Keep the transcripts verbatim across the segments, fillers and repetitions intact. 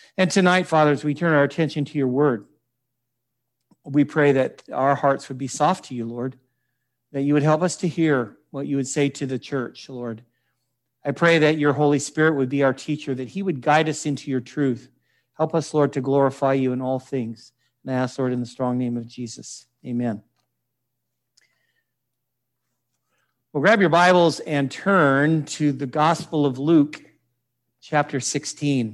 And tonight, Father, as we turn our attention to your word, we pray that our hearts would be soft to you, Lord, that you would help us to hear what you would say to the church, Lord. I pray that your Holy Spirit would be our teacher, that he would guide us into your truth. Help us, Lord, to glorify you in all things. And I ask, Lord, in the strong name of Jesus. Amen. Well, grab your Bibles and turn to the Gospel of Luke, chapter sixteen.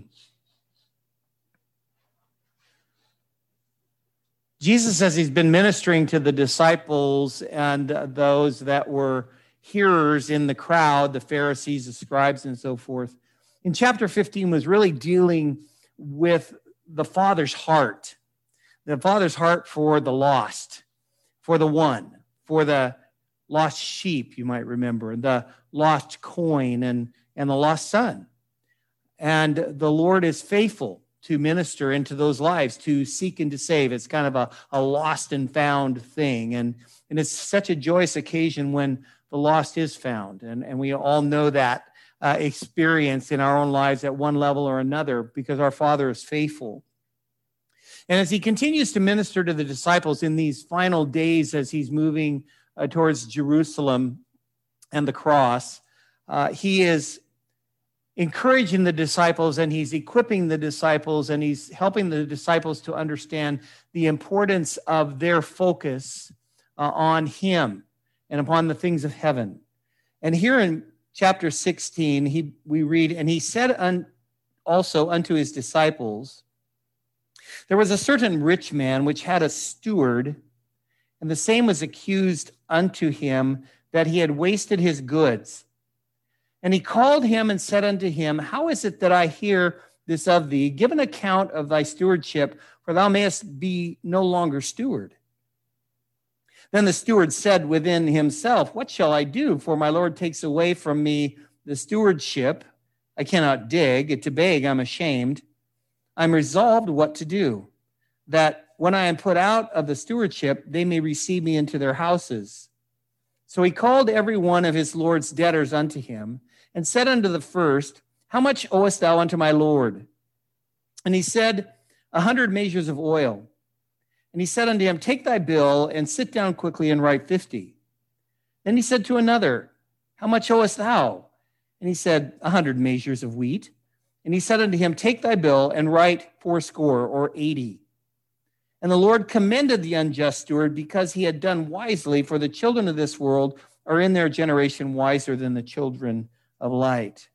Jesus, as he's been ministering to the disciples and those that were hearers in the crowd, the Pharisees, the scribes, and so forth, in chapter fifteen was really dealing with the Father's heart, the Father's heart for the lost, for the one, for the lost sheep, you might remember, the lost coin and, and the lost son. And the Lord is faithful to minister into those lives, to seek and to save. It's kind of a, a lost and found thing. And, and it's such a joyous occasion when the lost is found. And, and we all know that uh, experience in our own lives at one level or another because our Father is faithful. And as he continues to minister to the disciples in these final days as he's moving uh, towards Jerusalem and the cross, uh, he is encouraging the disciples and he's equipping the disciples and he's helping the disciples to understand the importance of their focus uh, on him and upon the things of heaven. And here in chapter sixteen, he we read, and he said un, also unto his disciples, there was a certain rich man which had a steward, and the same was accused unto him that he had wasted his goods. And he called him and said unto him, how is it that I hear this of thee? Give an account of thy stewardship, for thou mayest be no longer steward. Then the steward said within himself, what shall I do? For my Lord takes away from me the stewardship. I cannot dig. To beg, I'm ashamed. I'm resolved what to do, that when I am put out of the stewardship, they may receive me into their houses. So he called every one of his Lord's debtors unto him, and said unto the first, how much owest thou unto my Lord? And he said, a hundred measures of oil. And he said unto him, take thy bill, and sit down quickly and write fifty. Then he said to another, how much owest thou? And he said, a hundred measures of wheat. And he said unto him, take thy bill, and write fourscore or eighty. And the Lord commended the unjust steward because he had done wisely, for the children of this world are in their generation wiser than the children of light.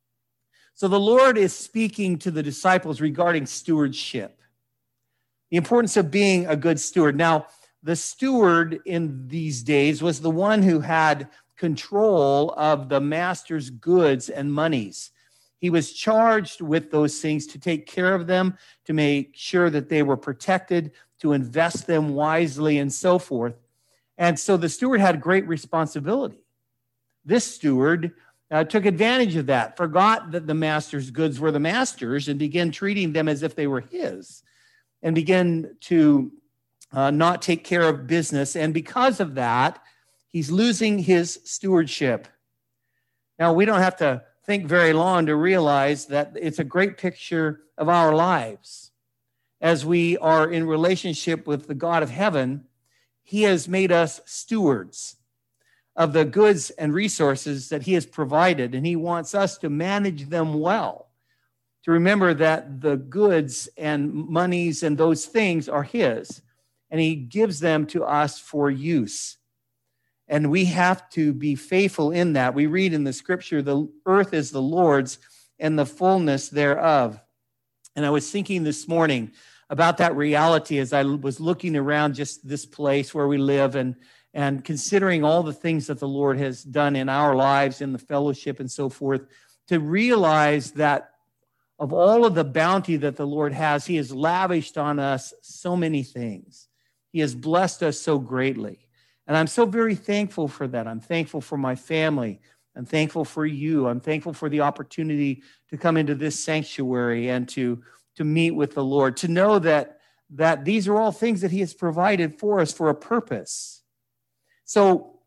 So the Lord is speaking to the disciples regarding stewardship, the importance of being a good steward. Now, the steward in these days was the one who had control of the master's goods and monies. He was charged with those things to take care of them, to make sure that they were protected, to invest them wisely, and so forth. And so the steward had great responsibility. This steward uh, took advantage of that, forgot that the master's goods were the master's, and began treating them as if they were his, and began to uh, not take care of business. And because of that, he's losing his stewardship. Now, we don't have to think very long to realize that it's a great picture of our lives. As we are in relationship with the God of heaven, he has made us stewards of the goods and resources that he has provided, and he wants us to manage them well, to remember that the goods and monies and those things are his, and he gives them to us for use. And we have to be faithful in that. We read in the scripture, the earth is the Lord's and the fullness thereof. And I was thinking this morning about that reality as I was looking around just this place where we live and, and considering all the things that the Lord has done in our lives, in the fellowship and so forth, to realize that of all of the bounty that the Lord has, he has lavished on us so many things. He has blessed us so greatly. And I'm so very thankful for that. I'm thankful for my family. I'm thankful for you. I'm thankful for the opportunity to come into this sanctuary and to, to meet with the Lord, to know that, that these are all things that he has provided for us for a purpose. So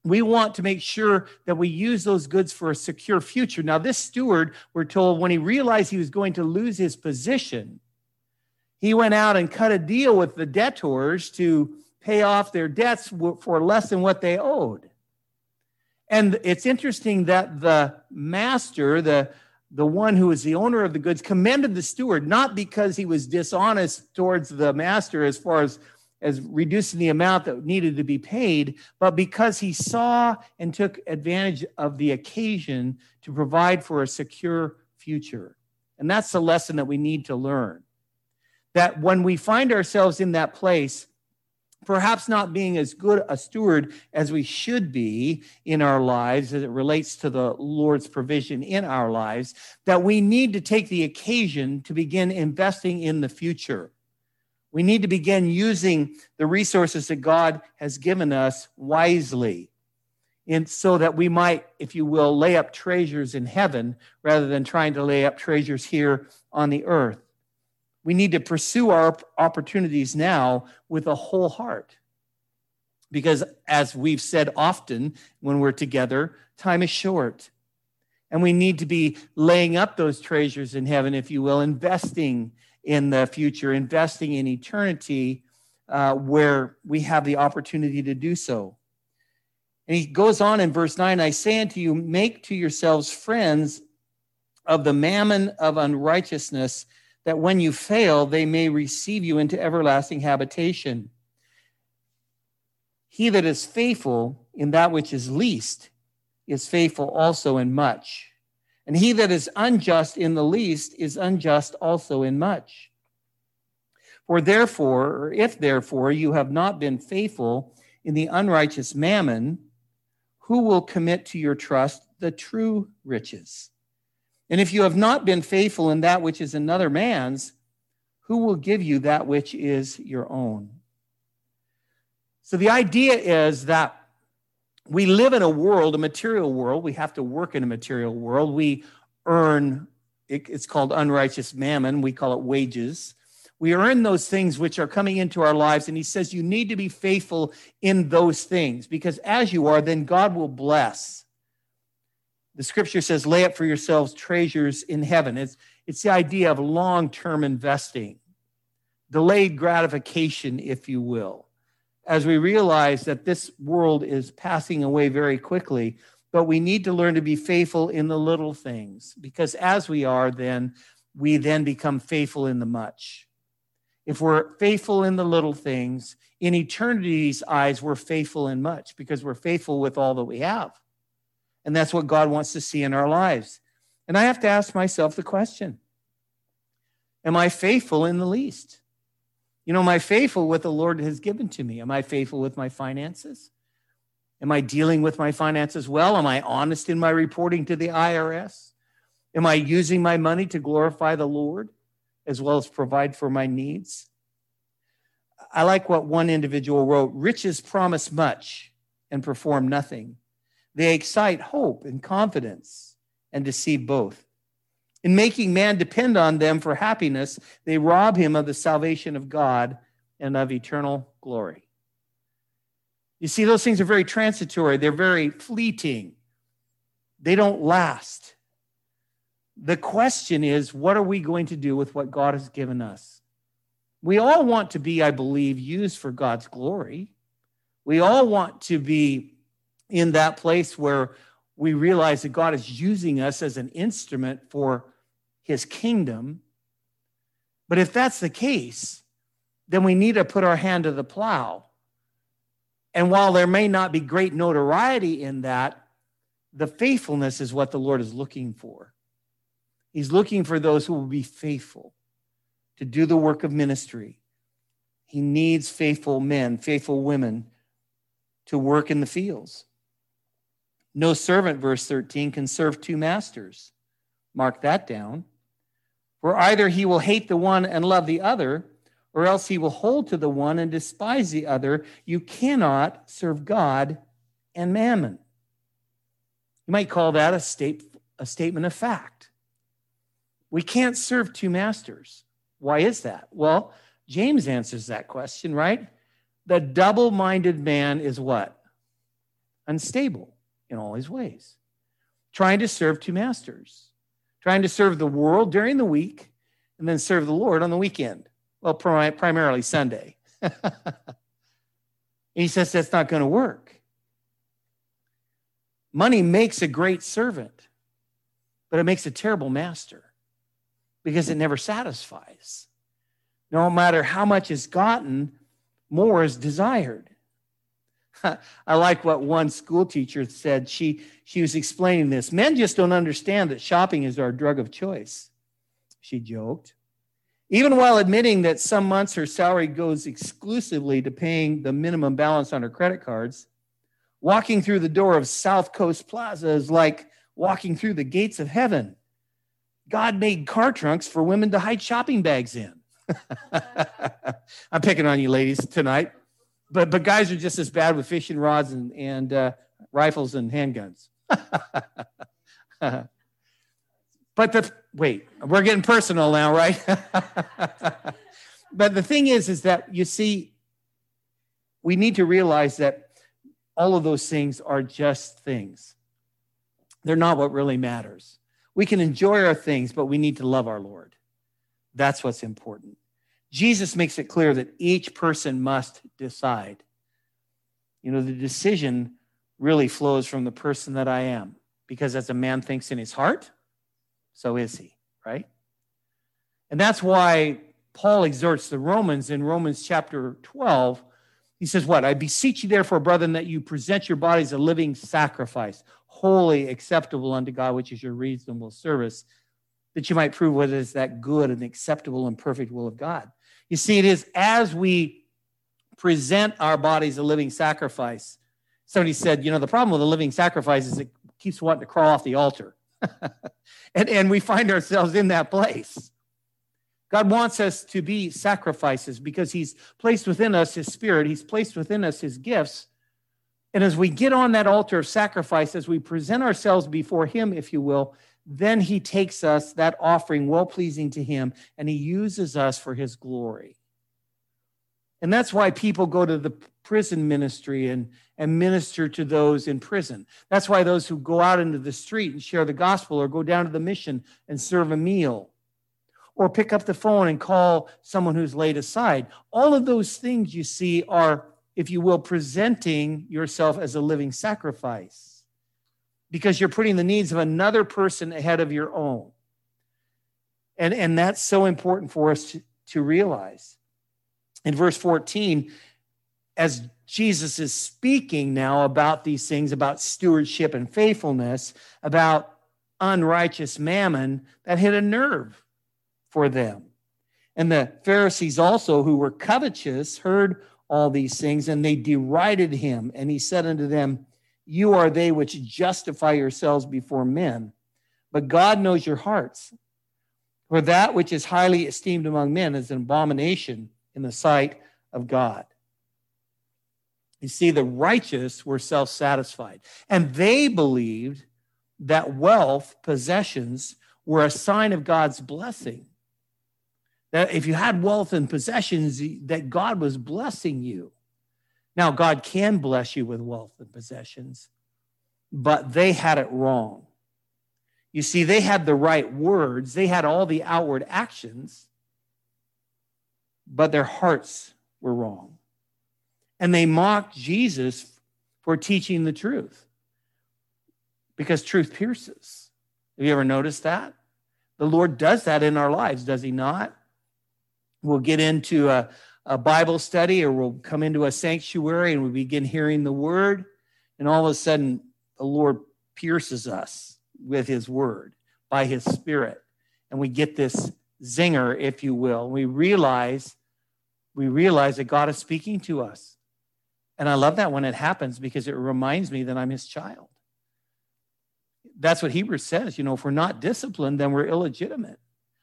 we want to make sure that we use those goods for a secure future. Now, this steward, we're told, when he realized he was going to lose his position, he went out and cut a deal with the debtors to pay off their debts for less than what they owed. And it's interesting that the master, the, the one who was the owner of the goods, commended the steward, not because he was dishonest towards the master as far as as reducing the amount that needed to be paid, but because he saw and took advantage of the occasion to provide for a secure future. And that's the lesson that we need to learn. That when we find ourselves in that place, perhaps not being as good a steward as we should be in our lives as it relates to the Lord's provision in our lives, that we need to take the occasion to begin investing in the future. We need to begin using the resources that God has given us wisely, and so that we might, if you will, lay up treasures in heaven rather than trying to lay up treasures here on the earth. We need to pursue our opportunities now with a whole heart. Because as we've said often when we're together, time is short. And we need to be laying up those treasures in heaven, if you will, investing in the future, investing in eternity, uh, where we have the opportunity to do so. And he goes on in verse nine, I say unto you, make to yourselves friends of the mammon of unrighteousness, that when you fail, they may receive you into everlasting habitation. He that is faithful in that which is least is faithful also in much. And he that is unjust in the least is unjust also in much. For therefore, or if therefore you have not been faithful in the unrighteous mammon, who will commit to your trust the true riches? And if you have not been faithful in that which is another man's, who will give you that which is your own? So the idea is that we live in a world, a material world. We have to work in a material world. We earn, it's called unrighteous mammon. We call it wages. We earn those things which are coming into our lives. And he says you need to be faithful in those things, because as you are, then God will bless. The scripture says, lay up for yourselves treasures in heaven. It's, it's the idea of long-term investing, delayed gratification, if you will, as we realize that this world is passing away very quickly, but we need to learn to be faithful in the little things, because as we are, then we then become faithful in the much. If we're faithful in the little things, in eternity's eyes, we're faithful in much, because we're faithful with all that we have. And that's what God wants to see in our lives. And I have to ask myself the question, am I faithful in the least? You know, am I faithful with the Lord has given to me? Am I faithful with my finances? Am I dealing with my finances well? Am I honest in my reporting to the I R S? Am I using my money to glorify the Lord as well as provide for my needs? I like what one individual wrote, riches promise much and perform nothing. They excite hope and confidence and deceive both. In making man depend on them for happiness, they rob him of the salvation of God and of eternal glory. You see, those things are very transitory. They're very fleeting. They don't last. The question is, what are we going to do with what God has given us? We all want to be, I believe, used for God's glory. We all want to be in that place where we realize that God is using us as an instrument for his kingdom. But if that's the case, then we need to put our hand to the plow. And while there may not be great notoriety in that, the faithfulness is what the Lord is looking for. He's looking for those who will be faithful to do the work of ministry. He needs faithful men, faithful women to work in the fields. No servant, verse thirteen, can serve two masters. Mark that down. For either he will hate the one and love the other, or else he will hold to the one and despise the other. You cannot serve God and mammon. You might call that a, state, a statement of fact. We can't serve two masters. Why is that? Well, James answers that question, right? The double-minded man is what? unstable in all his ways, trying to serve two masters, trying to serve the world during the week and then serve the Lord on the weekend. Well, primarily Sunday. He says that's not going to work. Money makes a great servant, but it makes a terrible master because it never satisfies. No matter how much is gotten, more is desired. I like what one school teacher said. She, she was explaining this. Men just don't understand that shopping is our drug of choice, she joked. Even while admitting that some months her salary goes exclusively to paying the minimum balance on her credit cards, walking through the door of South Coast Plaza is like walking through the gates of heaven. God made car trunks for women to hide shopping bags in. I'm picking on you ladies tonight, but but guys are just as bad with fishing rods and, and uh, rifles and handguns. But the, wait, we're getting personal now, right? But the thing is, is that you see, we need to realize that all of those things are just things. They're not what really matters. We can enjoy our things, but we need to love our Lord. That's what's important. Jesus makes it clear that each person must decide. You know, the decision really flows from the person that I am, because as a man thinks in his heart, so is he, right? And that's why Paul exhorts the Romans in Romans chapter twelve. He says, what? I beseech you therefore, brethren, that you present your bodies a living sacrifice, holy, acceptable unto God, which is your reasonable service, that you might prove what is that good and acceptable and perfect will of God. You see, it is as we present our bodies a living sacrifice. Somebody said, you know, the problem with a living sacrifice is it keeps wanting to crawl off the altar. and, and we find ourselves in that place. God wants us to be sacrifices because he's placed within us his spirit. He's placed within us his gifts. And as we get on that altar of sacrifice, as we present ourselves before him, if you will, then he takes us, that offering well-pleasing to him, and he uses us for his glory. And that's why people go to the prison ministry and, and minister to those in prison. That's why those who go out into the street and share the gospel or go down to the mission and serve a meal or pick up the phone and call someone who's laid aside. All of those things, you see, are, if you will, presenting yourself as a living sacrifice because you're putting the needs of another person ahead of your own. And, and that's so important for us to, to realize. In verse fourteen, as Jesus is speaking now about these things, about stewardship and faithfulness, about unrighteous mammon, that hit a nerve for them. And the Pharisees also, who were covetous, heard all these things, and they derided him. And he said unto them, you are they which justify yourselves before men, but God knows your hearts. For that which is highly esteemed among men is an abomination in the sight of God. You see, the righteous were self-satisfied, and they believed that wealth, possessions, were a sign of God's blessing. That if you had wealth and possessions, that God was blessing you. Now, God can bless you with wealth and possessions, but they had it wrong. You see, they had the right words. They had all the outward actions, but their hearts were wrong. And they mocked Jesus for teaching the truth because truth pierces. Have you ever noticed that? The Lord does that in our lives, does he not? We'll get into a, a Bible study or we'll come into a sanctuary and we begin hearing the word, and all of a sudden the Lord pierces us with his word by his spirit. And we get this zinger, if you will. We realize, we realize that God is speaking to us. And I love that when it happens because it reminds me that I'm his child. That's what Hebrews says. You know, if we're not disciplined, then we're illegitimate.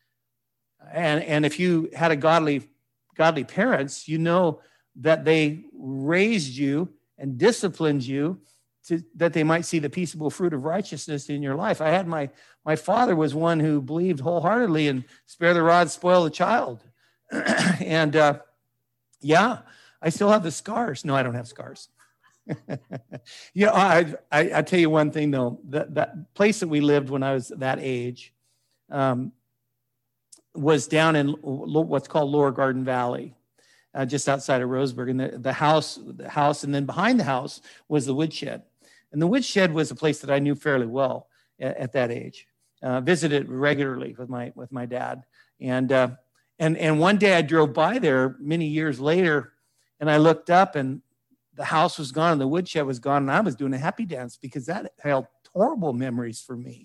And, and if you had a godly, godly parents, you know that they raised you and disciplined you to, that they might see the peaceable fruit of righteousness in your life. I had my, my father was one who believed wholeheartedly in spare the rod, spoil the child. and uh, yeah, I still have the scars. No, I don't have scars. You know, I, I I tell you one thing though, that that place that we lived when I was that age um, was down in what's called Lower Garden Valley, uh, just outside of Roseburg, and the, the house, the house, and then behind the house was the woodshed, and the woodshed was a place that I knew fairly well at, at that age. Uh, visited regularly with my with my dad, and uh, and and one day I drove by there many years later, and I looked up and the house was gone and the woodshed was gone, and I was doing a happy dance because that held horrible memories for me.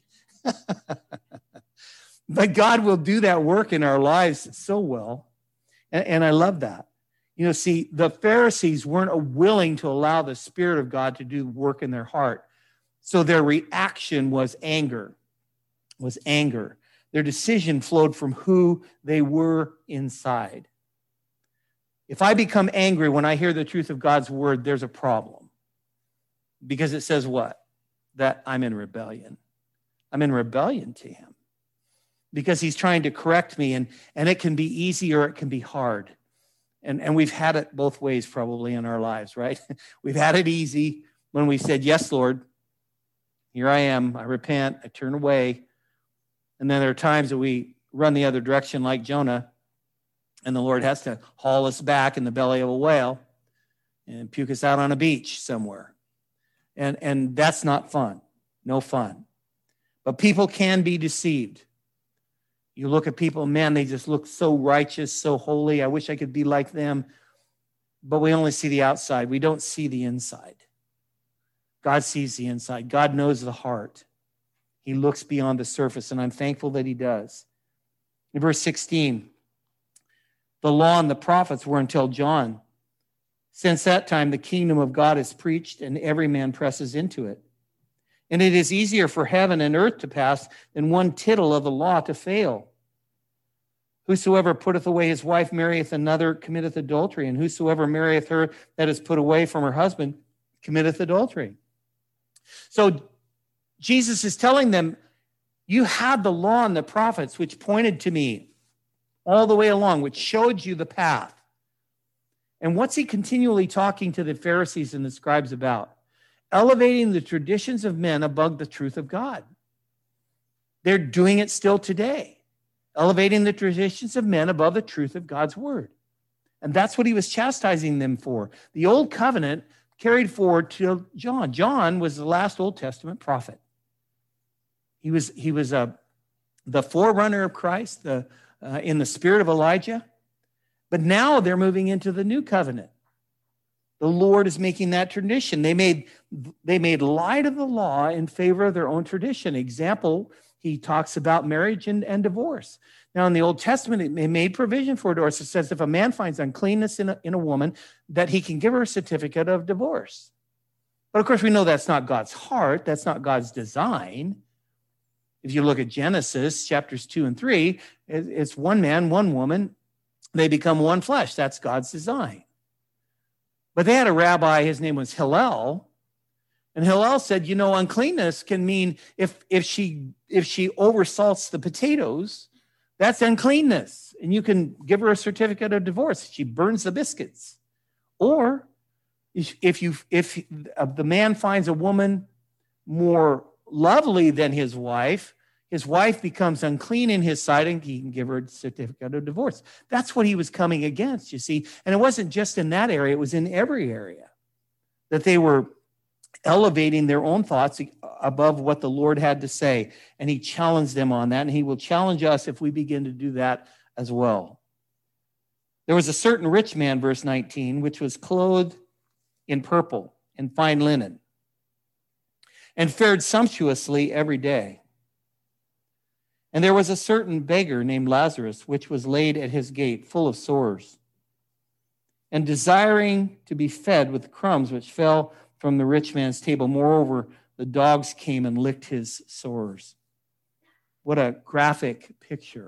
But God will do that work in our lives so well, and, and I love that. You know, see, the Pharisees weren't willing to allow the Spirit of God to do work in their heart, so their reaction was anger. was anger. Their decision flowed from who they were inside. If I become angry when I hear the truth of God's word, there's a problem. Because it says what? That I'm in rebellion. I'm in rebellion to him. Because he's trying to correct me, and, and it can be easy or it can be hard. And, and we've had it both ways probably in our lives, right? We've had it easy when we said, yes, Lord, here I am. I repent. I turn away. And then there are times that we run the other direction like Jonah, and the Lord has to haul us back in the belly of a whale and puke us out on a beach somewhere. And, and that's not fun. No fun. But people can be deceived. You look at people, man, they just look so righteous, so holy. I wish I could be like them. But we only see the outside. We don't see the inside. God sees the inside. God knows the heart. He looks beyond the surface, and I'm thankful that he does. In verse sixteen, the law and the prophets were until John. Since that time, the kingdom of God is preached, and every man presses into it. And it is easier for heaven and earth to pass than one tittle of the law to fail. Whosoever putteth away his wife marrieth another, committeth adultery, and whosoever marrieth her that is put away from her husband committeth adultery. So Jesus is telling them, you had the law and the prophets, which pointed to me all the way along, which showed you the path. And what's he continually talking to the Pharisees and the scribes about? Elevating the traditions of men above the truth of God. They're doing it still today. Elevating the traditions of men above the truth of God's word. And that's what he was chastising them for. The old covenant carried forward to John. John was the last Old Testament prophet. He was, he was uh, the forerunner of Christ the, uh, in the spirit of Elijah. But now they're moving into the new covenant. The Lord is making that tradition. They made, they made light of the law in favor of their own tradition. Example, he talks about marriage and, and divorce. Now, in the Old Testament, it made provision for divorce. It says if a man finds uncleanness in a, in a woman, that he can give her a certificate of divorce. But of course, we know that's not God's heart. That's not God's design. If you look at Genesis chapters two and three, it's one man, one woman. They become one flesh. That's God's design. But they had a rabbi, his name was Hillel. And Hillel said, you know, uncleanness can mean if, if she if she oversalts the potatoes, that's uncleanness. And you can give her a certificate of divorce. She burns the biscuits. Or if you if the man finds a woman more lovely than his wife, his wife becomes unclean in his sight, and he can give her a certificate of divorce. That's what he was coming against, you see. And it wasn't just in that area, it was in every area that they were elevating their own thoughts above what the Lord had to say. And he challenged them on that, and he will challenge us if we begin to do that as well. There was a certain rich man, verse nineteen, which was clothed in purple and fine linen, and fared sumptuously every day. And there was a certain beggar named Lazarus, which was laid at his gate, full of sores, and desiring to be fed with crumbs which fell from the rich man's table. Moreover, the dogs came and licked his sores. What a graphic picture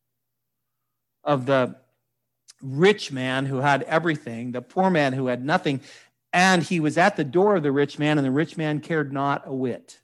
of the rich man who had everything, the poor man who had nothing, and he was at the door of the rich man, and the rich man cared not a whit.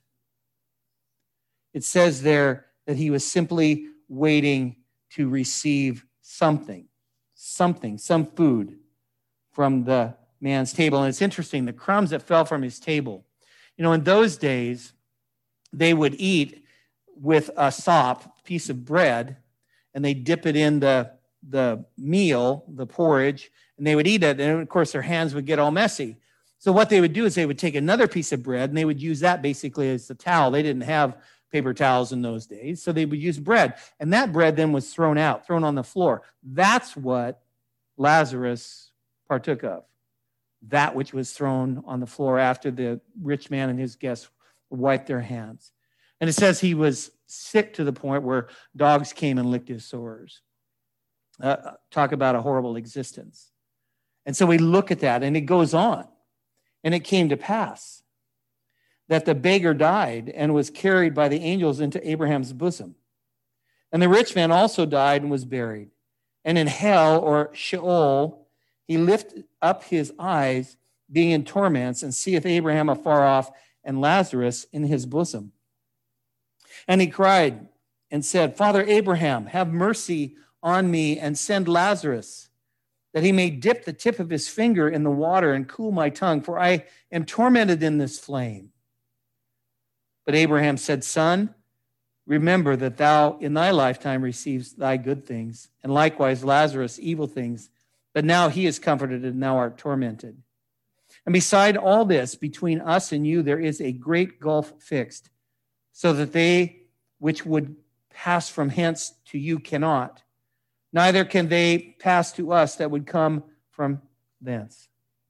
It says there that he was simply waiting to receive something, something, some food from the man's table. And it's interesting, the crumbs that fell from his table. You know, in those days, they would eat with a sop, piece of bread, and they dip it in the, the meal, the porridge, and they would eat it. And of course, their hands would get all messy. So what they would do is they would take another piece of bread, and they would use that basically as the towel. They didn't have paper towels in those days, so they would use bread. And that bread then was thrown out, thrown on the floor. That's what Lazarus partook of, that which was thrown on the floor after the rich man and his guests wiped their hands. And it says he was sick to the point where dogs came and licked his sores. Uh, talk about a horrible existence. And so we look at that, and it goes on. And it came to pass that the beggar died and was carried by the angels into Abraham's bosom. And the rich man also died and was buried. And in hell, or Sheol, he lifted up his eyes, being in torments, and seeth Abraham afar off and Lazarus in his bosom. And he cried and said, Father Abraham, have mercy on me and send Lazarus, that he may dip the tip of his finger in the water and cool my tongue, for I am tormented in this flame. But Abraham said, Son, remember that thou in thy lifetime receivest thy good things, and likewise Lazarus evil things. But now he is comforted, and thou art tormented. And beside all this, between us and you, there is a great gulf fixed, so that they which would pass from hence to you cannot, neither can they pass to us that would come from thence.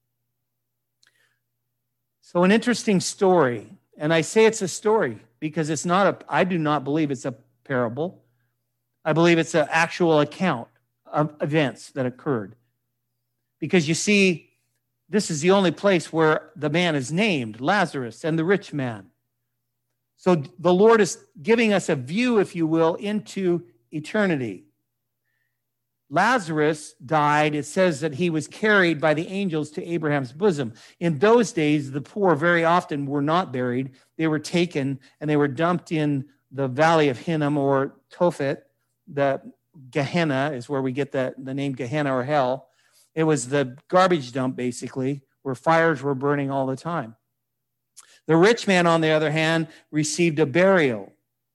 So an interesting story. And I say it's a story because it's not a, I do not believe it's a parable. I believe it's an actual account of events that occurred. Because you see, this is the only place where the man is named, Lazarus, and the rich man. So the Lord is giving us a view, if you will, into eternity. Lazarus died. It says that he was carried by the angels to Abraham's bosom. In those days, the poor very often were not buried. They were taken and they were dumped in the valley of Hinnom or Tophet. The Gehenna is where we get the, the name Gehenna or hell. It was the garbage dump, basically, where fires were burning all the time. The rich man, on the other hand, received a burial.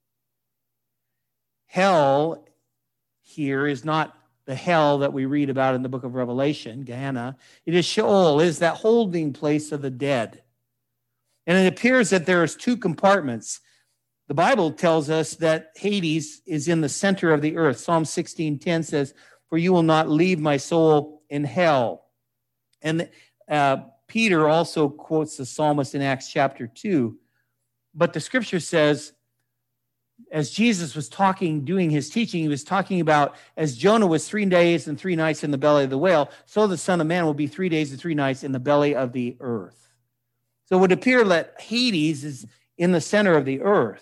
Hell here is not the hell that we read about in the book of Revelation, Gehenna. It is Sheol, it is that holding place of the dead. And it appears that there is two compartments. The Bible tells us that Hades is in the center of the earth. Psalm sixteen ten says, for you will not leave my soul in hell. And uh, Peter also quotes the psalmist in Acts chapter two. But the scripture says, as Jesus was talking, doing his teaching, he was talking about as Jonah was three days and three nights in the belly of the whale, so the Son of Man will be three days and three nights in the belly of the earth. So it would appear that Hades is in the center of the earth.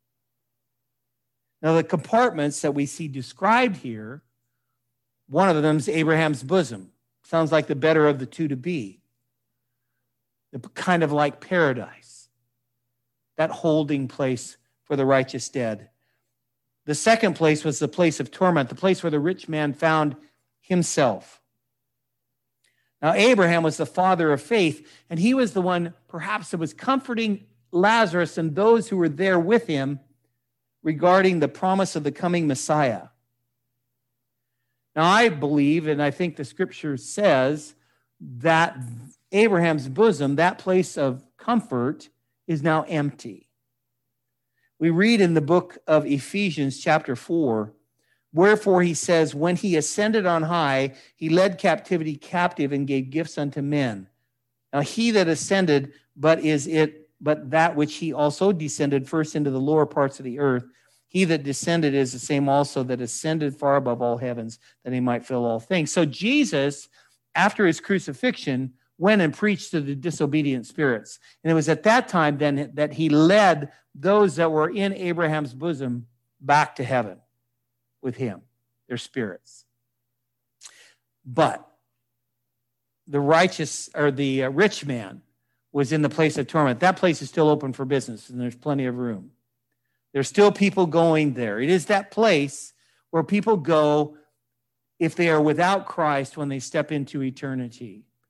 Now, the compartments that we see described here, one of them is Abraham's bosom. Sounds like the better of the two to be. Kind of like paradise, that holding place for the righteous dead. The second place was the place of torment, the place where the rich man found himself. Now, Abraham was the father of faith, and he was the one perhaps that was comforting Lazarus and those who were there with him regarding the promise of the coming Messiah. Now, I believe, and I think the scripture says, that Abraham's bosom, that place of comfort, is now empty. We read in the book of Ephesians chapter four, wherefore he says, when he ascended on high, he led captivity captive and gave gifts unto men. Now he that ascended, but is it, but that which he also descended first into the lower parts of the earth, he that descended is the same also that ascended far above all heavens, that he might fill all things. So Jesus, after his crucifixion, went and preached to the disobedient spirits. And it was at that time then that he led those that were in Abraham's bosom back to heaven with him, their spirits. But the righteous, or the rich man, was in the place of torment. That place is still open for business, and there's plenty of room. There's still people going there. It is that place where people go if they are without Christ when they step into eternity.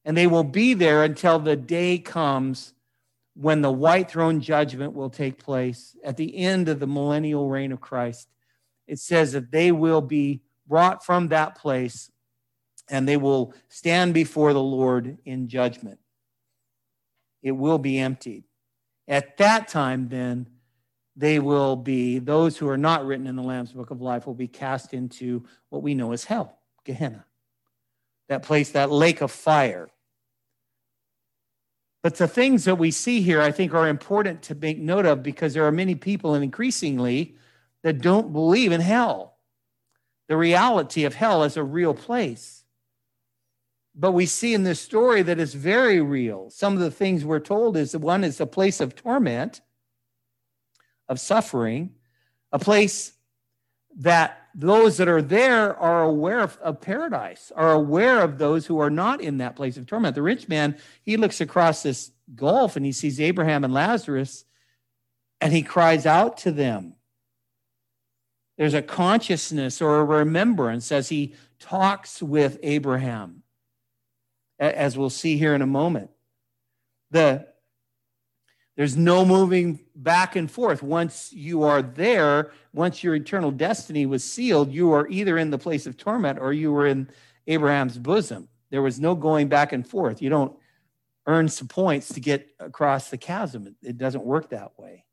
And they will be there until the day comes when the white throne judgment will take place at the end of the millennial reign of Christ. It says that they will be brought from that place and they will stand before the Lord in judgment. It will be emptied. At that time, then, they will be, those who are not written in the Lamb's Book of Life will be cast into what we know as hell, Gehenna. That place, that lake of fire. But the things that we see here, I think, are important to make note of because there are many people, and increasingly, that don't believe in hell. The reality of hell is a real place. But we see in this story that it's very real. Some of the things we're told is that one is a place of torment, of suffering, a place that those that are there are aware of, of paradise, are aware of those who are not in that place of torment. The rich man, he looks across this gulf and he sees Abraham and Lazarus, and he cries out to them. There's a consciousness or a remembrance as he talks with Abraham, as we'll see here in a moment. The There's no moving back and forth. Once you are there, once your eternal destiny was sealed, you are either in the place of torment or you were in Abraham's bosom. There was no going back and forth. You don't earn some points to get across the chasm. It doesn't work that way.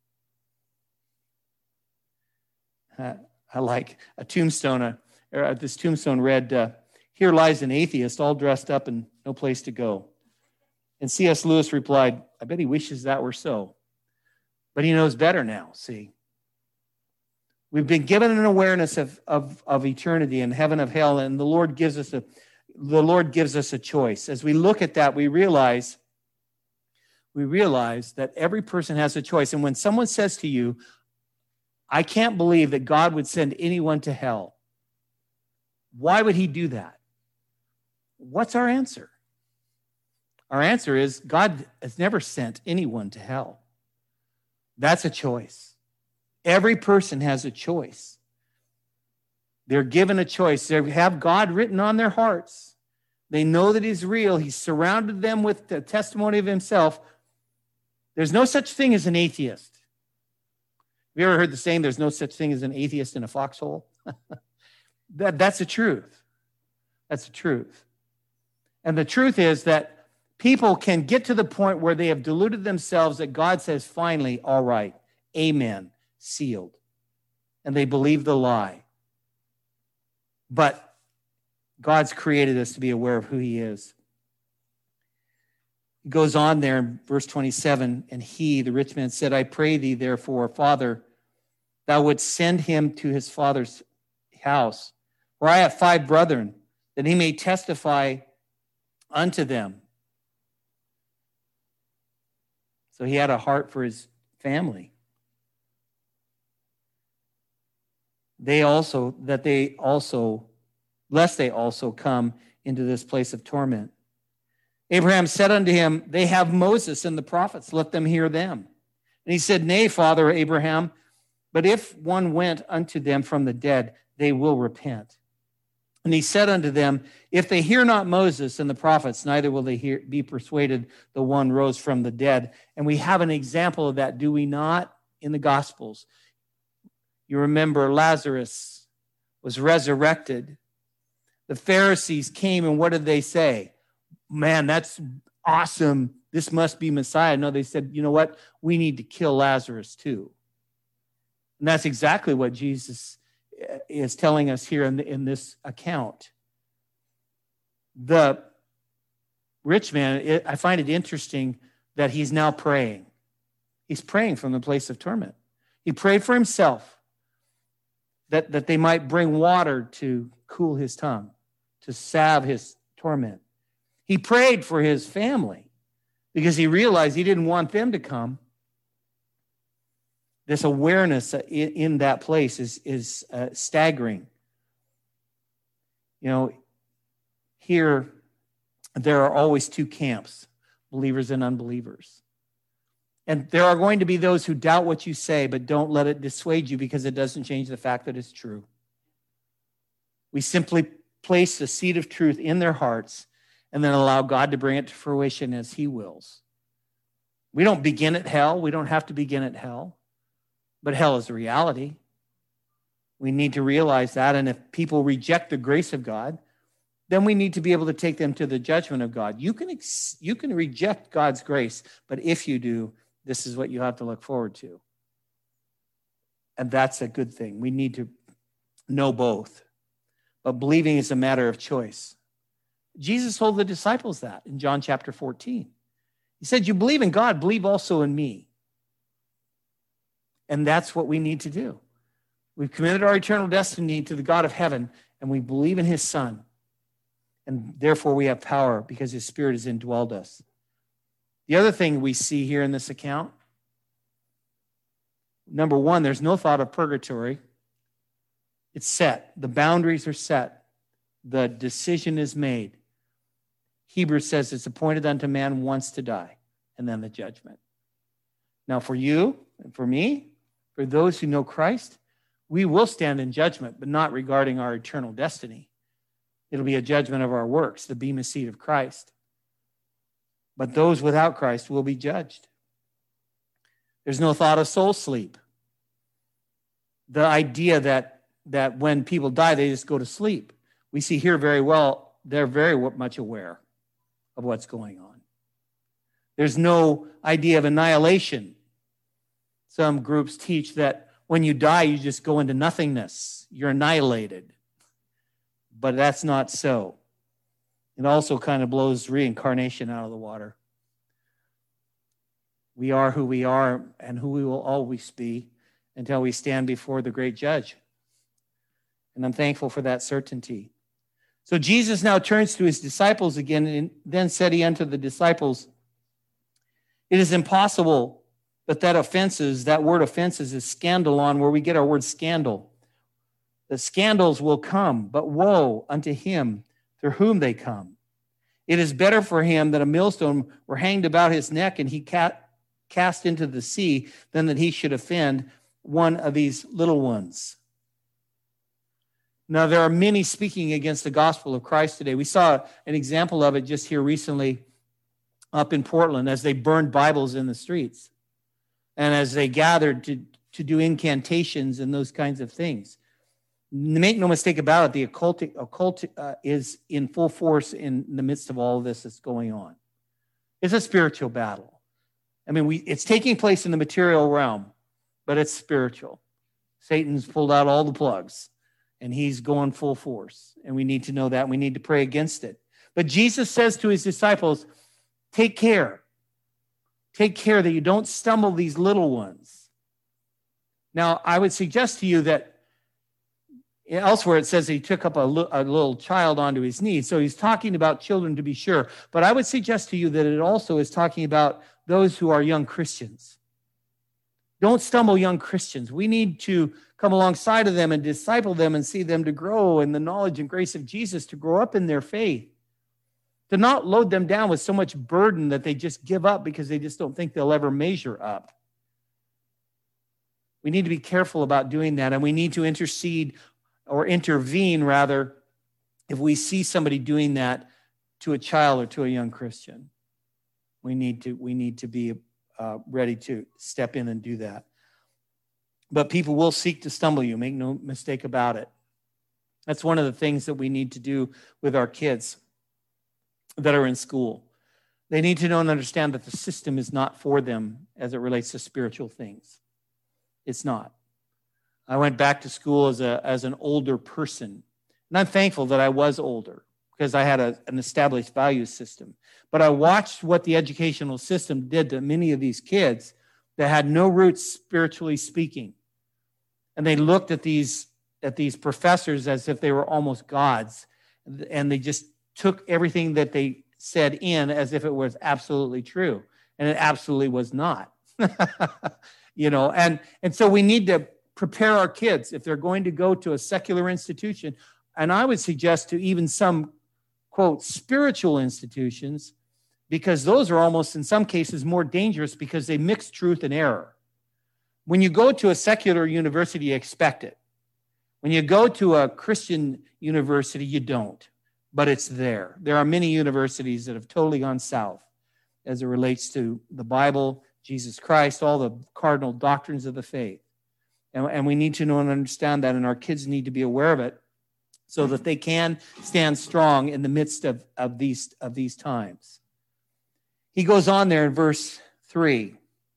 Uh, I like a tombstone. Uh, or this tombstone read, uh, "Here lies an atheist all dressed up and no place to go." And C S Lewis replied, "I bet he wishes that were so. But he knows better now, see. We've been given an awareness of, of, of eternity and heaven of hell, and the Lord gives us a the Lord gives us a choice. As we look at that, we realize, we realize that every person has a choice. And when someone says to you, I can't believe that God would send anyone to hell, why would he do that? What's our answer? Our answer is God has never sent anyone to hell. That's a choice. Every person has a choice. They're given a choice. They have God written on their hearts. They know that he's real. He's surrounded them with the testimony of himself. There's no such thing as an atheist. Have you ever heard the saying, there's no such thing as an atheist in a foxhole? that, that's the truth. That's the truth. And the truth is that people can get to the point where they have deluded themselves that God says, finally, all right, amen, sealed. And they believe the lie. But God's created us to be aware of who he is. He goes on there in verse twenty-seven, and he, the rich man, said, I pray thee, therefore, Father, thou wouldst send him to his father's house, where I have five brethren, that he may testify unto them. So he had a heart for his family. They also, that they also, lest they also come into this place of torment. Abraham said unto him, they have Moses and the prophets, let them hear them. And he said, Nay, Father Abraham, but if one went unto them from the dead, they will repent. And he said unto them, if they hear not Moses and the prophets, neither will they hear, be persuaded the one rose from the dead. And we have an example of that, do we not, in the Gospels? You remember Lazarus was resurrected. The Pharisees came, and what did they say? Man, that's awesome. This must be Messiah. No, they said, you know what? We need to kill Lazarus too. And that's exactly what Jesus is telling us here in, the, in this account. The rich man, it, I find it interesting that he's now praying. He's praying from the place of torment. He prayed for himself that, that they might bring water to cool his tongue, to salve his torment. He prayed for his family because he realized he didn't want them to come. This awareness in, in that place is, is uh, staggering. You know, here there are always two camps, believers and unbelievers. And there are going to be those who doubt what you say, but don't let it dissuade you because it doesn't change the fact that it's true. We simply place the seed of truth in their hearts, and then allow God to bring it to fruition as he wills. We don't begin at hell. We don't have to begin at hell. But hell is a reality. We need to realize that. And if people reject the grace of God, then we need to be able to take them to the judgment of God. You can, ex- you can reject God's grace, but if you do, this is what you have to look forward to. And that's a good thing. We need to know both. But believing is a matter of choice. Jesus told the disciples that in John chapter fourteen. He said, you believe in God, believe also in me. And that's what we need to do. We've committed our eternal destiny to the God of heaven, and we believe in his Son. And therefore we have power because his Spirit has indwelled us. The other thing we see here in this account, number one, there's no thought of purgatory. It's set. The boundaries are set. The decision is made. Hebrews says it's appointed unto man once to die, and then the judgment. Now for you and for me, for those who know Christ, we will stand in judgment, but not regarding our eternal destiny. It'll be a judgment of our works, the bema seat of Christ. But those without Christ will be judged. There's no thought of soul sleep. The idea that, that when people die, they just go to sleep. We see here very well, they're very much aware of what's going on. There's no idea of annihilation. Some groups teach that when you die, you just go into nothingness. You're annihilated. But that's not so. It also kind of blows reincarnation out of the water. We are who we are and who we will always be until we stand before the great judge. And I'm thankful for that certainty. So Jesus now turns to his disciples again and then said he unto the disciples, it is impossible that that offenses, that word offenses is scandalon, where we get our word scandal. The scandals will come, but woe unto him through whom they come. It is better for him that a millstone were hanged about his neck and he cast into the sea than that he should offend one of these little ones. Now, there are many speaking against the gospel of Christ today. We saw an example of it just here recently up in Portland as they burned Bibles in the streets and as they gathered to, to do incantations and those kinds of things. Make no mistake about it, the occult, occult uh, is in full force in the midst of all of this that's going on. It's a spiritual battle. I mean, we, it's taking place in the material realm, but it's spiritual. Satan's pulled out all the plugs, and he's going full force. And we need to know that. We need to pray against it. But Jesus says to his disciples, take care. Take care that you don't stumble these little ones. Now, I would suggest to you that elsewhere it says he took up a, a little child onto his knee. So he's talking about children to be sure. But I would suggest to you that it also is talking about those who are young Christians. Don't stumble young Christians. We need to come alongside of them and disciple them and see them to grow in the knowledge and grace of Jesus, to grow up in their faith, to not load them down with so much burden that they just give up because they just don't think they'll ever measure up. We need to be careful about doing that, and we need to intercede or intervene, rather, if we see somebody doing that to a child or to a young Christian. We need to, we need to be uh, ready to step in and do that. But people will seek to stumble you, make no mistake about it. That's one of the things that we need to do with our kids that are in school. They need to know and understand that the system is not for them as it relates to spiritual things. It's not. I went back to school as a as an older person, and I'm thankful that I was older because I had a, an established value system. But I watched what the educational system did to many of these kids that had no roots spiritually speaking. And they looked at these, at these professors as if they were almost gods, and they just took everything that they said in as if it was absolutely true, and it absolutely was not. You know, and, and so we need to prepare our kids if they're going to go to a secular institution, and I would suggest to even some, quote, spiritual institutions, because those are almost in some cases more dangerous because they mix truth and error. When you go to a secular university, you expect it. When you go to a Christian university, you don't. but it's there. There are many universities that have totally gone south as it relates to the Bible, Jesus Christ, all the cardinal doctrines of the faith. And, and we need to know and understand that, and our kids need to be aware of it so that they can stand strong in the midst of, of, these, of these times. He goes on there in verse three.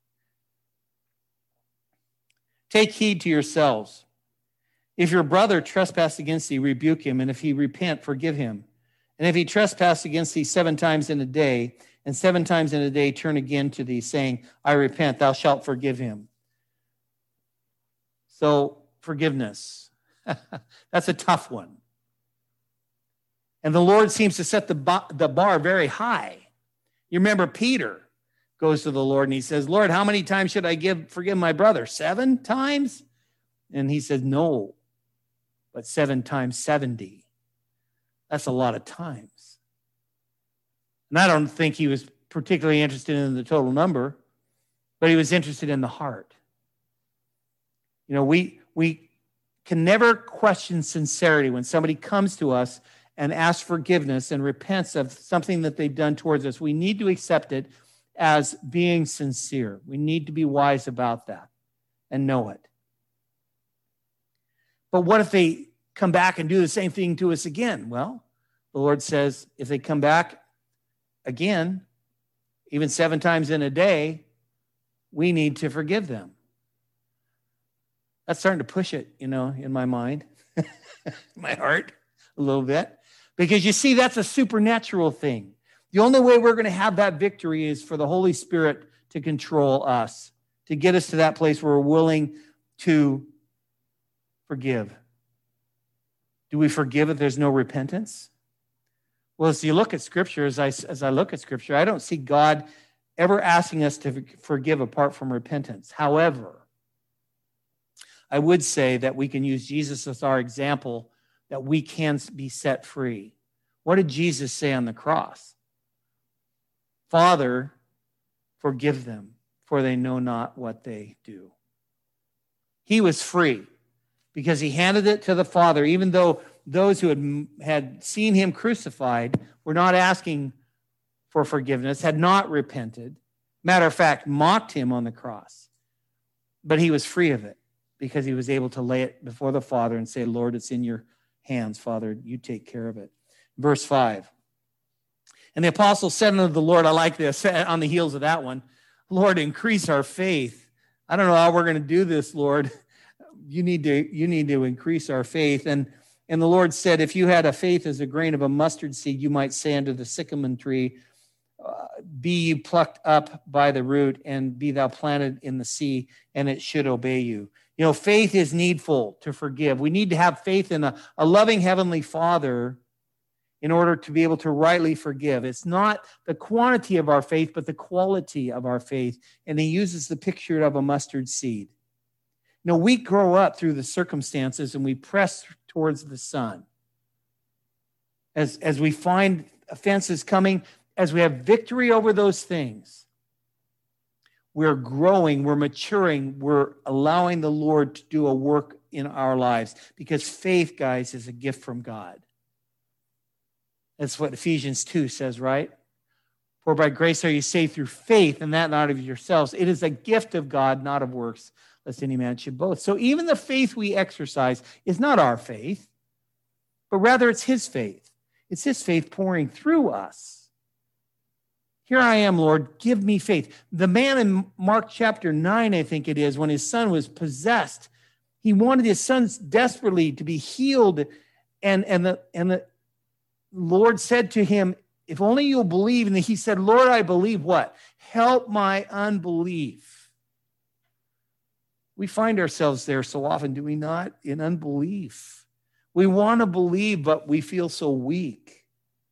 Take heed to yourselves. If your brother trespass against thee, rebuke him, and if he repent, forgive him. And if he trespass against thee seven times in a day, and seven times in a day turn again to thee, saying, I repent, thou shalt forgive him. So, forgiveness. That's a tough one. And the Lord seems to set the bar, the bar very high. You remember Peter goes to the Lord and he says, Lord, how many times should I give forgive my brother? Seven times? And he says, no, but seven times seventy. That's a lot of times. And I don't think he was particularly interested in the total number, but he was interested in the heart. You know, we we can never question sincerity when somebody comes to us and asks forgiveness and repents of something that they've done towards us. We need to accept it as being sincere. We need to be wise about that and know it. But what if they come back and do the same thing to us again? Well, the Lord says if they come back again, even seven times in a day, we need to forgive them. That's starting to push it, you know, in my mind, my heart a little bit. Because you see, that's a supernatural thing. The only way we're going to have that victory is for the Holy Spirit to control us, to get us to that place where we're willing to forgive. Do we forgive if there's no repentance? Well, as you look at Scripture, as I, as I look at Scripture, I don't see God ever asking us to forgive apart from repentance. However, I would say that we can use Jesus as our example, that we can be set free. What did Jesus say on the cross? Father, forgive them, for they know not what they do. He was free because he handed it to the Father, even though those who had, had seen him crucified were not asking for forgiveness, had not repented. Matter of fact, mocked him on the cross. But he was free of it because he was able to lay it before the Father and say, Lord, it's in your hands, Father, you take care of it. Verse five. And the apostle said unto the Lord, I like this, on the heels of that one, Lord, increase our faith. I don't know how we're going to do this, Lord. You need to, you need to increase our faith. And, and the Lord said, if you had a faith as a grain of a mustard seed, you might say unto the sycamore tree, uh, be ye plucked up by the root, and be thou planted in the sea, and it should obey you. You know, faith is needful to forgive. We need to have faith in a, a loving heavenly Father in order to be able to rightly forgive. It's not the quantity of our faith, but the quality of our faith. And he uses the picture of a mustard seed. You know, we grow up through the circumstances and we press towards the sun. As, as we find offenses coming, as we have victory over those things, we're growing, we're maturing, we're allowing the Lord to do a work in our lives. Because faith, guys, is a gift from God. That's what Ephesians two says, right? For by grace are you saved through faith, and that not of yourselves. It is a gift of God, not of works, lest any man should boast. So even the faith we exercise is not our faith, but rather it's his faith. It's his faith pouring through us. Here I am, Lord, give me faith. The man in Mark chapter nine, I think it is, when his son was possessed, he wanted his son desperately to be healed, and, and, the, and the Lord said to him, if only you'll believe. And he said, Lord, I believe what? Help my unbelief. We find ourselves there so often, do we not? In unbelief. We want to believe, but we feel so weak.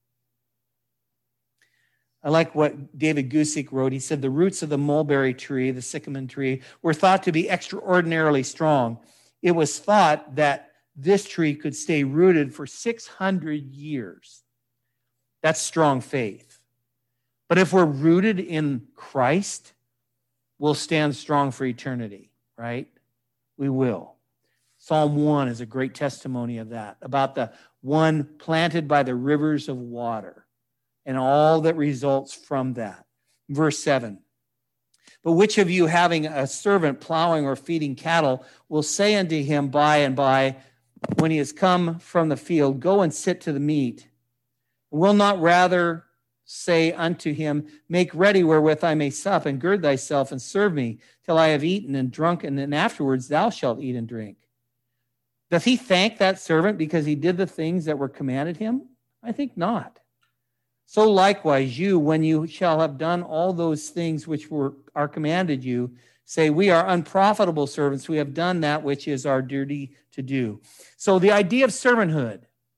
I like what David Gusick wrote. He said, the roots of the mulberry tree, the sycamore tree, were thought to be extraordinarily strong. It was thought that this tree could stay rooted for six hundred years. That's strong faith. But if we're rooted in Christ, we'll stand strong for eternity, right? We will. Psalm one is a great testimony of that, about the one planted by the rivers of water and all that results from that. Verse seven. But which of you, having a servant plowing or feeding cattle, will say unto him by and by, when he has come from the field, go and sit to the meat? Will not rather say unto him, make ready wherewith I may sup, and gird thyself and serve me till I have eaten and drunken, and afterwards thou shalt eat and drink? Doth he thank that servant because he did the things that were commanded him? I think not. So likewise, you, when you shall have done all those things which were are commanded you, say, we are unprofitable servants. We have done that which is our duty to do. So the idea of servanthood.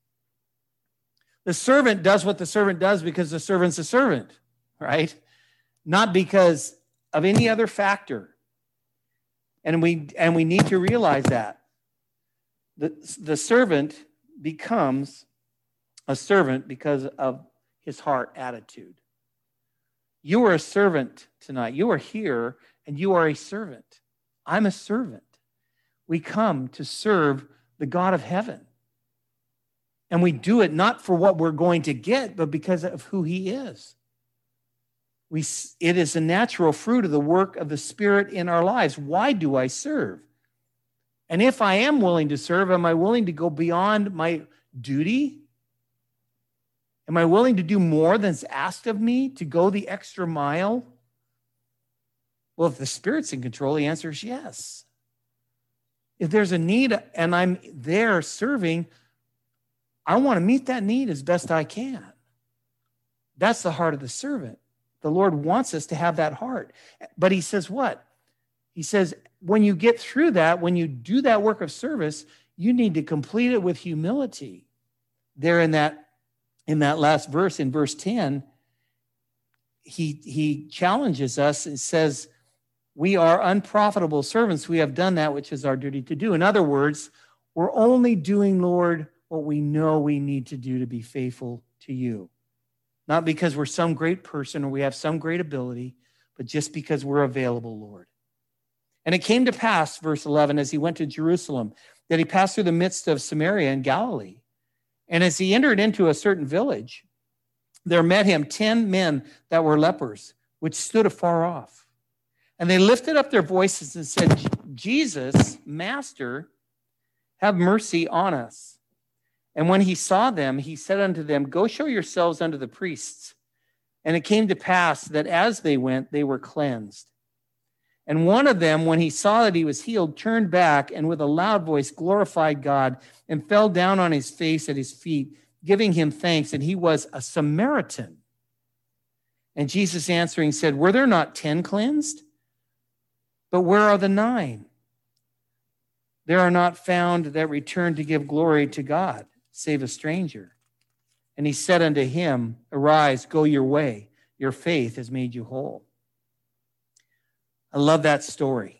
The servant does what the servant does because the servant's a servant, right? Not because of any other factor. And we and we need to realize that. The, the servant becomes a servant because of his heart attitude. You are a servant tonight. You are here and you are a servant. I'm a servant. We come to serve the God of heaven. And we do it not for what we're going to get, but because of who he is. We, it is a natural fruit of the work of the Spirit in our lives. Why do I serve? And if I am willing to serve, am I willing to go beyond my duty? Am I willing to do more than's asked of me, to go the extra mile? Well, if the Spirit's in control, the answer is yes. If there's a need and I'm there serving, I want to meet that need as best I can. That's the heart of the servant. The Lord wants us to have that heart. But he says what? He says, when you get through that, when you do that work of service, you need to complete it with humility. There in that In that last verse, in verse ten, he, he challenges us and says, we are unprofitable servants. We have done that which is our duty to do. In other words, we're only doing, Lord, what we know we need to do to be faithful to you. Not because we're some great person or we have some great ability, but just because we're available, Lord. And it came to pass, verse eleven, as he went to Jerusalem, that he passed through the midst of Samaria and Galilee. And as he entered into a certain village, there met him ten men that were lepers, which stood afar off. And they lifted up their voices and said, Jesus, Master, have mercy on us. And when he saw them, he said unto them, go show yourselves unto the priests. And it came to pass that as they went, they were cleansed. And one of them, when he saw that he was healed, turned back and with a loud voice glorified God and fell down on his face at his feet, giving him thanks. And he was a Samaritan. And Jesus answering said, were there not ten cleansed? But where are the nine? There are not found that return to give glory to God, save a stranger. And he said unto him, arise, go your way. Your faith has made you whole. I love that story.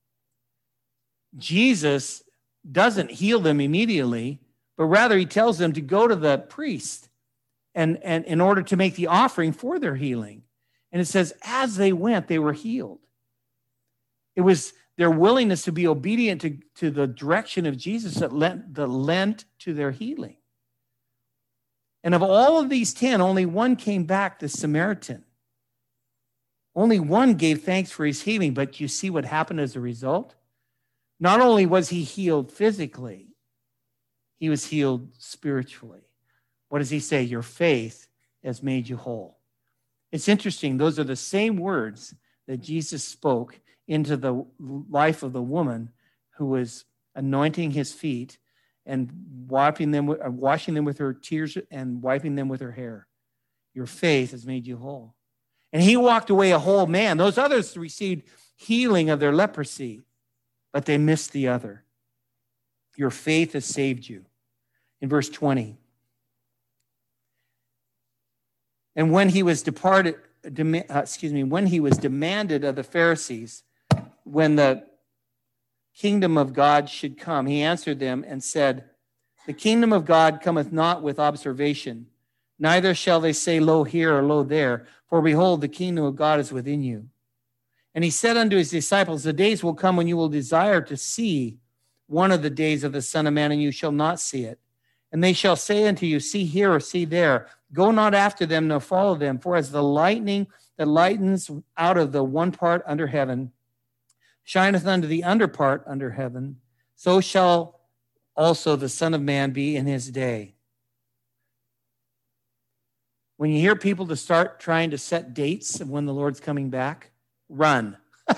Jesus doesn't heal them immediately, but rather he tells them to go to the priest and, and in order to make the offering for their healing. And it says, as they went, they were healed. It was their willingness to be obedient to, to the direction of Jesus that lent, that lent to their healing. And of all of these ten, only one came back, the Samaritan. Only one gave thanks for his healing, but you see what happened as a result? Not only was he healed physically, he was healed spiritually. What does he say? Your faith has made you whole. It's interesting. Those are the same words that Jesus spoke into the life of the woman who was anointing his feet and wiping them, washing them with her tears and wiping them with her hair. Your faith has made you whole. And he walked away a whole man. Those others received healing of their leprosy, but they missed the other. Your faith has saved you. In verse twenty. And when he was departed, dem- uh, excuse me, when he was demanded of the Pharisees, when the kingdom of God should come, he answered them and said, the kingdom of God cometh not with observation, neither shall they say, lo here or lo there, for behold, the kingdom of God is within you. And he said unto his disciples, the days will come when you will desire to see one of the days of the Son of Man, and you shall not see it. And they shall say unto you, see here or see there. Go not after them, nor follow them. For as the lightning that lightens out of the one part under heaven shineth unto the under part under heaven, so shall also the Son of Man be in his day. When you hear people to start trying to set dates of when the Lord's coming back, run.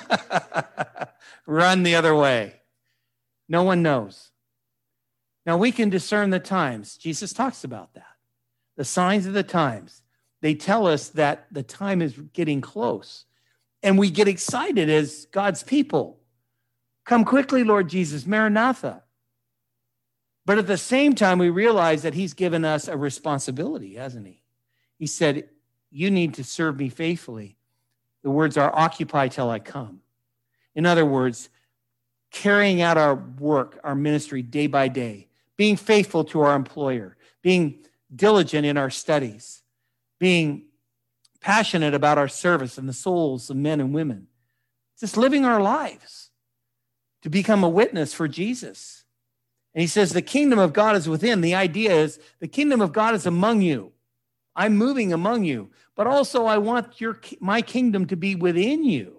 Run the other way. No one knows. Now, we can discern the times. Jesus talks about that. The signs of the times. They tell us that the time is getting close. And we get excited as God's people. Come quickly, Lord Jesus, Maranatha. But at the same time, we realize that he's given us a responsibility, hasn't he? He said, you need to serve me faithfully. The words are, occupy till I come. In other words, carrying out our work, our ministry day by day, being faithful to our employer, being diligent in our studies, being passionate about our service and the souls of men and women, just living our lives to become a witness for Jesus. And he says, the kingdom of God is within. The idea is the kingdom of God is among you. I'm moving among you, but also I want your my kingdom to be within you.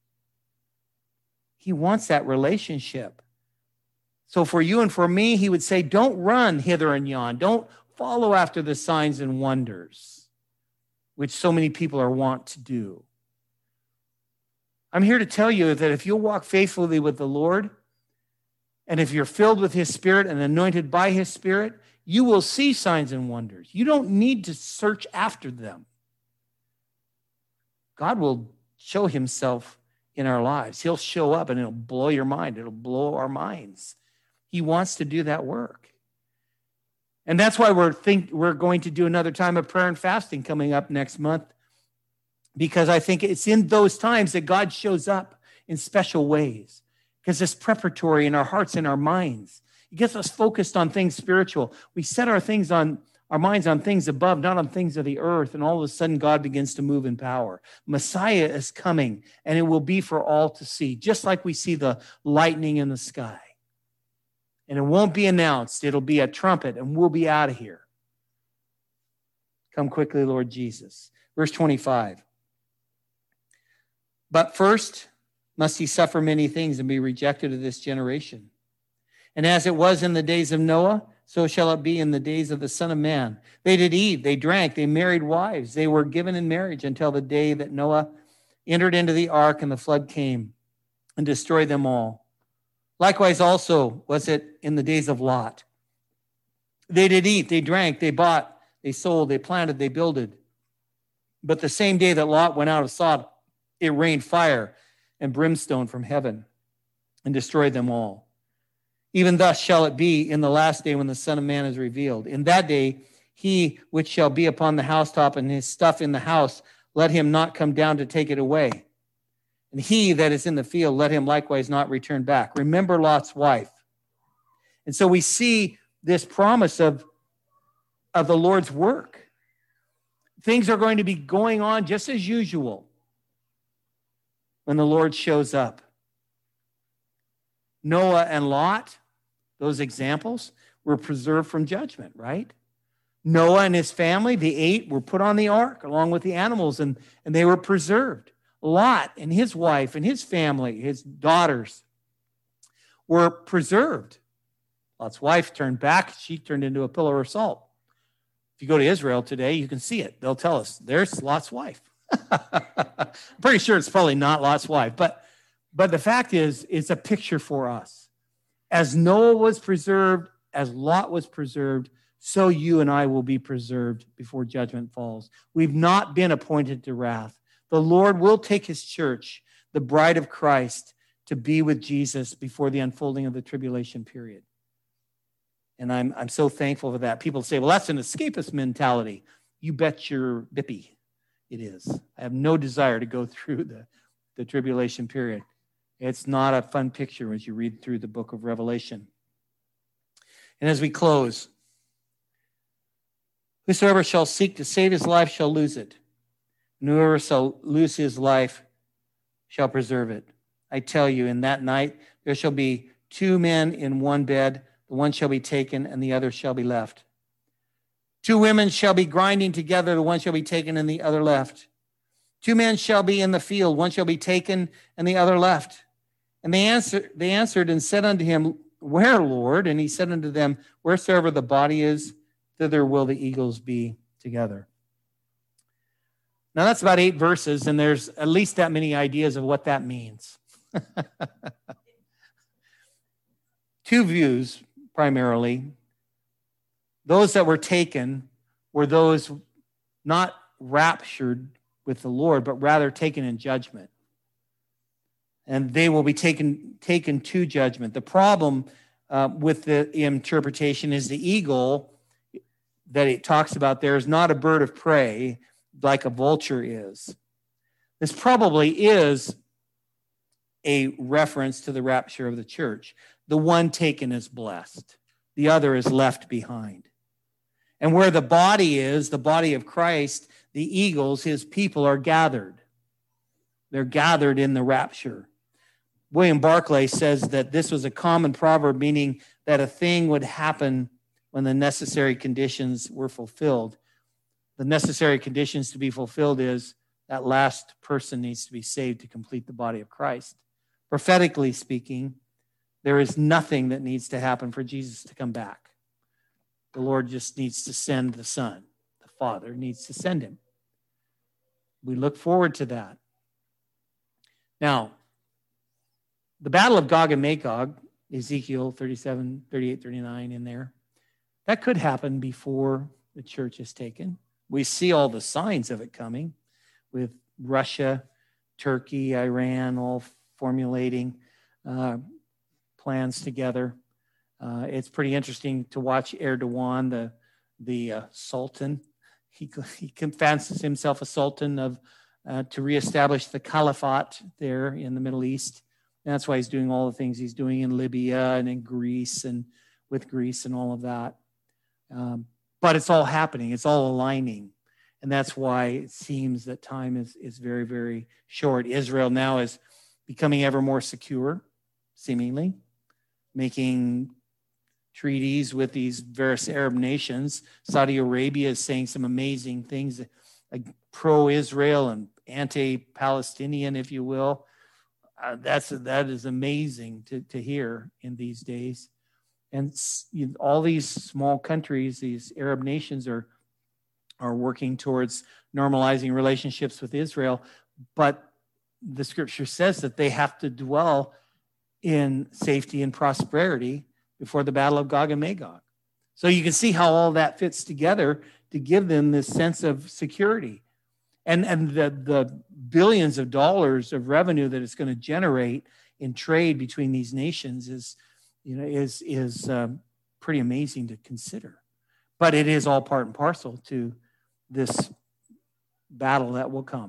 He wants that relationship. So for you and for me, he would say, don't run hither and yon. Don't follow after the signs and wonders, which so many people are wont to do. I'm here to tell you that if you'll walk faithfully with the Lord, and if you're filled with his Spirit and anointed by his Spirit, you will see signs and wonders. You don't need to search after them. God will show himself in our lives. He'll show up and it'll blow your mind. It'll blow our minds. He wants to do that work. And that's why we're think we're going to do another time of prayer and fasting coming up next month, because I think it's in those times that God shows up in special ways, because it's preparatory in our hearts and our minds. It gets us focused on things spiritual. We set our things on our minds on things above, not on things of the earth, and all of a sudden God begins to move in power. Messiah is coming, and it will be for all to see, just like we see the lightning in the sky. And it won't be announced. It'll be a trumpet, and we'll be out of here. Come quickly, Lord Jesus. Verse twenty-five. But first must he suffer many things and be rejected of this generation. And as it was in the days of Noah, so shall it be in the days of the Son of Man. They did eat, they drank, they married wives. They were given in marriage until the day that Noah entered into the ark and the flood came and destroyed them all. Likewise also was it in the days of Lot. They did eat, they drank, they bought, they sold, they planted, they builded. But the same day that Lot went out of Sodom, it rained fire and brimstone from heaven and destroyed them all. Even thus shall it be in the last day when the Son of Man is revealed. In that day, he which shall be upon the housetop and his stuff in the house, let him not come down to take it away. And he that is in the field, let him likewise not return back. Remember Lot's wife. And so we see this promise of, of the Lord's work. Things are going to be going on just as usual when the Lord shows up. Noah and Lot, those examples, were preserved from judgment, right? Noah and his family, the eight, were put on the ark along with the animals, and, and they were preserved. Lot and his wife and his family, his daughters, were preserved. Lot's wife turned back. She turned into a pillar of salt. If you go to Israel today, you can see it. They'll tell us, there's Lot's wife. I'm pretty sure it's probably not Lot's wife, but, but the fact is, it's a picture for us. As Noah was preserved, as Lot was preserved, so you and I will be preserved before judgment falls. We've not been appointed to wrath. The Lord will take his church, the bride of Christ, to be with Jesus before the unfolding of the tribulation period. And I'm, I'm so thankful for that. People say, well, that's an escapist mentality. You bet your bippy it is. I have no desire to go through the, the tribulation period. It's not a fun picture as you read through the book of Revelation. And as we close, whosoever shall seek to save his life shall lose it. And whoever shall lose his life shall preserve it. I tell you, in that night there shall be two men in one bed, the one shall be taken and the other shall be left. Two women shall be grinding together, the one shall be taken and the other left. Two men shall be in the field, one shall be taken and the other left. And they answered, they answered and said unto him, Where, Lord? And he said unto them, Wheresoever the body is, thither will the eagles be together. Now that's about eight verses, and there's at least that many ideas of what that means. Two views, primarily. Those that were taken were those not raptured with the Lord, but rather taken in judgment. And they will be taken, taken to judgment. The problem uh, with the interpretation is the eagle that it talks about there is not a bird of prey like a vulture is. This probably is a reference to the rapture of the church. The one taken is blessed. The other is left behind. And where the body is, the body of Christ, the eagles, his people, are gathered. They're gathered in the rapture. William Barclay says that this was a common proverb, meaning that a thing would happen when the necessary conditions were fulfilled. The necessary conditions to be fulfilled is that last person needs to be saved to complete the body of Christ. Prophetically speaking, there is nothing that needs to happen for Jesus to come back. The Lord just needs to send the Son. The Father needs to send him. We look forward to that. Now, the battle of Gog and Magog, Ezekiel thirty-seven, thirty-eight, thirty-nine in there, that could happen before the church is taken. We see all the signs of it coming with Russia, Turkey, Iran, all formulating uh, plans together. Uh, it's pretty interesting to watch Erdogan, the the uh, Sultan. He he fancies himself a sultan of uh, to reestablish the caliphate there in the Middle East. And that's why he's doing all the things he's doing in Libya and in Greece and with Greece and all of that. Um, but it's all happening. It's all aligning. And that's why it seems that time is, is very, very short. Israel now is becoming ever more secure, seemingly, making treaties with these various Arab nations. Saudi Arabia is saying some amazing things, like pro-Israel and anti-Palestinian, if you will. Uh, that's that is amazing to, to hear in these days. And you know, all these small countries, these Arab nations are are working towards normalizing relationships with Israel. But the scripture says that they have to dwell in safety and prosperity before the battle of Gog and Magog. So you can see how all that fits together to give them this sense of security. And, and the, the billions of dollars of revenue that it's going to generate in trade between these nations is, you know, is, is um, pretty amazing to consider. But it is all part and parcel to this battle that will come.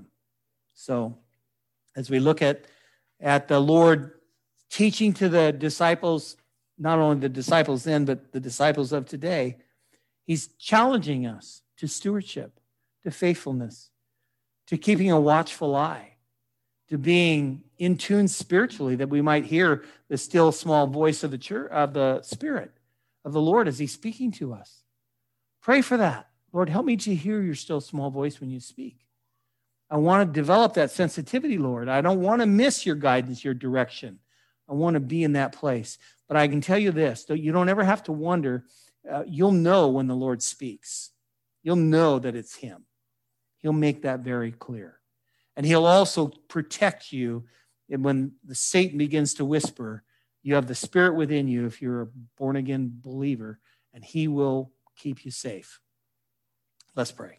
So as we look at, at the Lord teaching to the disciples, not only the disciples then, but the disciples of today, he's challenging us to stewardship, to faithfulness, to keeping a watchful eye, to being in tune spiritually, that we might hear the still small voice of the church, of the Spirit of the Lord as he's speaking to us. Pray for that. Lord, help me to hear your still small voice when you speak. I want to develop that sensitivity, Lord. I don't want to miss your guidance, your direction. I want to be in that place. But I can tell you this, you don't ever have to wonder. Uh, you'll know when the Lord speaks. You'll know that it's him. He'll make that very clear. And he'll also protect you. And when the Satan begins to whisper, you have the Spirit within you if you're a born-again believer, and he will keep you safe. Let's pray.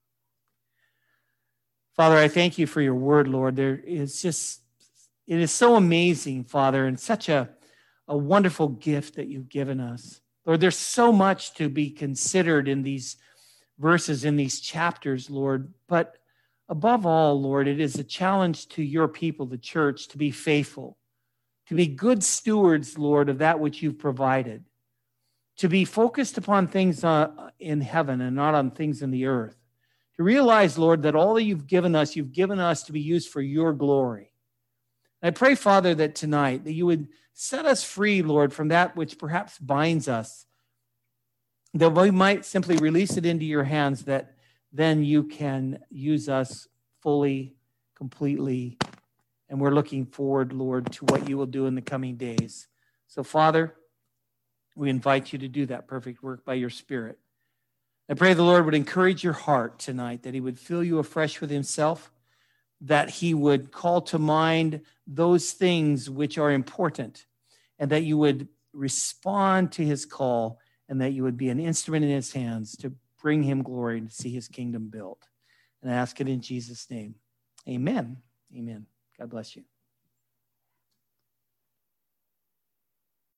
Father, I thank you for your word, Lord. There is just, it is so amazing, Father, and such a, a wonderful gift that you've given us. Lord, there's so much to be considered in these verses, in these chapters, Lord. But above all, Lord, it is a challenge to your people, the church, to be faithful, to be good stewards, Lord, of that which you've provided, to be focused upon things uh, in heaven and not on things in the earth, to realize, Lord, that all that you've given us, you've given us to be used for your glory. I pray, Father, that tonight that you would set us free, Lord, from that which perhaps binds us, that we might simply release it into your hands, that then you can use us fully, completely. And we're looking forward, Lord, to what you will do in the coming days. So, Father, we invite you to do that perfect work by your Spirit. I pray the Lord would encourage your heart tonight, that he would fill you afresh with himself, that he would call to mind those things which are important, and that you would respond to his call, and that you would be an instrument in his hands to bring him glory and to see his kingdom built. And I ask it in Jesus' name. Amen. Amen. God bless you.